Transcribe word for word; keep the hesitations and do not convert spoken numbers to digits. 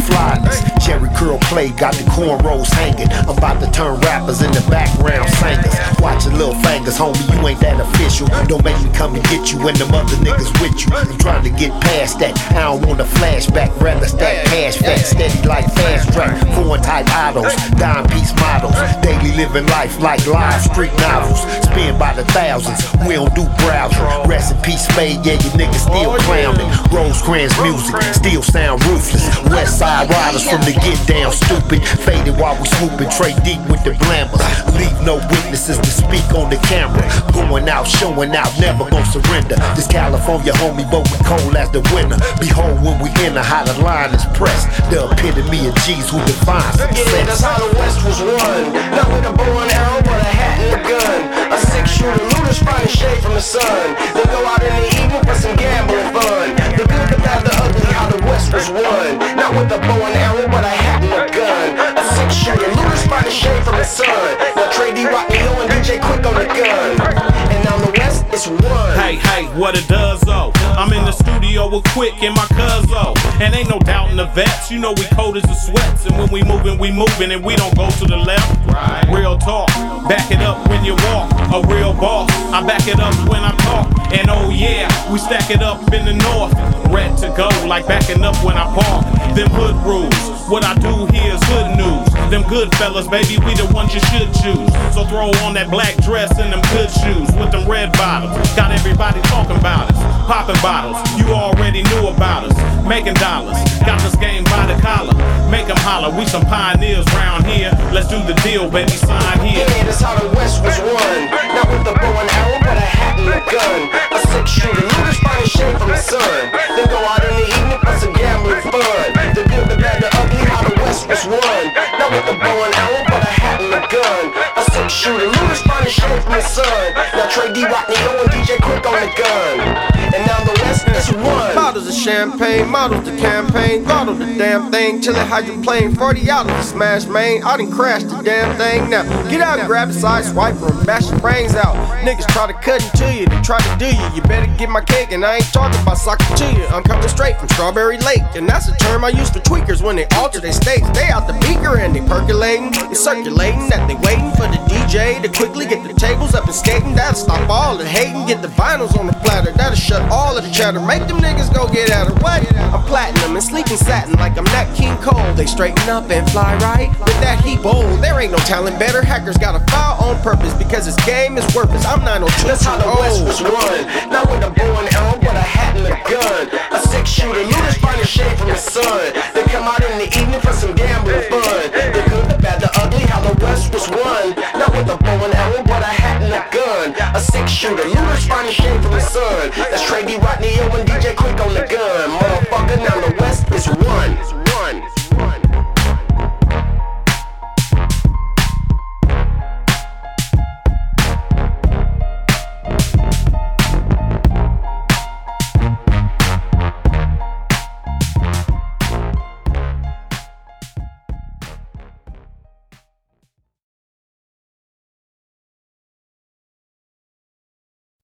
flyness. Jerry curl play, got the cornrows hanging. I'm about to turn rappers in the background singers. Watch your little fingers, homie, you ain't that official. Don't make me come and get you when them other niggas with you. I'm trying to get past that, I don't want a flashback. Rather stack cash fat, steady like fast track. Foreign type idols, dime piece models. Daily living life like live street novels. Spend by the thousands, we don't do browsing. Rest in peace, Spade, yeah, you niggas still clowning. Rosecrans music, still sound ruthless. West Side Riders from the get down stupid. Faded while we swooping, trade deep with the glamours. Leave no witnesses to speak on the camera. Going out, showing out, never gon' surrender. This California homie, but we cold as the winter. Behold when we enter how the line is pressed. The epitome of G's who defines success. Yeah, that's how the West was won. Not with a bow and arrow, but a hat and a gun. A six shooter, looters finding shade from the sun. They go out in the evening for some gambling fun. The good, the bad, the ugly, how the West was won. Not with a bow and arrow, but a hat and a gun. A six shooter, looters finding shade from the sun. Now Trey D, Rock Neo, and D J Quick on the gun. And now the West is one. Hey, hey, what it does, though. I'm in the studio with Quick and my cuzzo. And ain't no doubt in the vets, you know we cold as the sweats. And when we moving, we moving, and we don't go to the left. Real talk, back it up when you walk. A real boss, I back it up when I talk. And oh yeah, we stack it up in the north. Red to go, like backing up when I park. Them hood rules, what I do here is hood news. Them good fellas, baby, we the ones you should choose. So throw on that black dress and them good shoes with them red bottoms. Got everybody talking about us, popping bottles. You already knew about us, making dollars. Got this game by the collar, make them holler. We some pioneers round here. Let's do the deal, baby, sign here. Yeah, that's how the West was won. Not with a bow and arrow, but a hat and a gun. A six shooter, looters finding shade from the sun. Then go out in the evening for some gambling fun. The good, the bad, the ugly, how the West was won. Not with a bow and arrow, but a hat and a gun. A six shooter, looters finding shade from the sun. Now Trey D, Rock Neo, and D J Quick on the gun. And now the West is one. Bottles of champagne, models the campaign, bottle the damn thing till it hydroplane. forty out of the smash main, I done crashed the damn thing. Now get out and grab a side swiper and bash your brains out. Niggas try to cut into you, they try to do you. You better get my cake, and I ain't talking about soccer to you. I'm coming straight from Strawberry Lake, and that's a term I use for tweakers when they alter their states. They out the beaker and they percolating, they circulating, that they waiting for the D J to quickly get the tables up and skating. That'll stop all the hating, get the vinyls on the platter. That'll shut all of the chatter, make them niggas go get at her. What? I'm platinum and sleek and satin like I'm Nat King Cole. They straighten up and fly right with that heat bold. There ain't no talent better. Hackers got a file on purpose because this game is worthless. I'm nine oh two. That's how the West was won. Not with a bow and arrow, but a hat and a gun. A six shooter, looters finding shade from the sun. They come out in the evening for some gambling fun. The good, the bad, the ugly, how the West was won. Not with a bow and arrow, but a hat and a gun. A six shooter, looters finding shade from the sun. That's Trey D, Rock Neo, and D J Quick on the gun. Motherfucker, now the West is one.